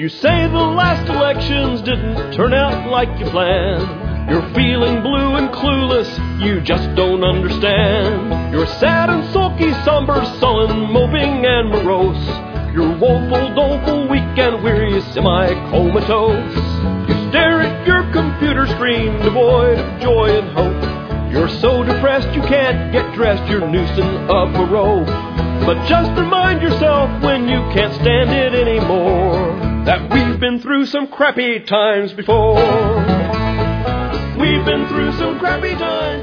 You say the last elections didn't turn out like you planned. You're feeling blue and clueless, you just don't understand. You're sad and sulky, somber, sullen, moping and morose. You're woeful, doleful, weak and weary, semi-comatose. You stare at your computer screen, devoid of joy and hope. You're so depressed you can't get dressed, you're noosing up a rope. But just remind yourself when you can't stand it anymore that we've been through some crappy times before. We've been through some crappy times.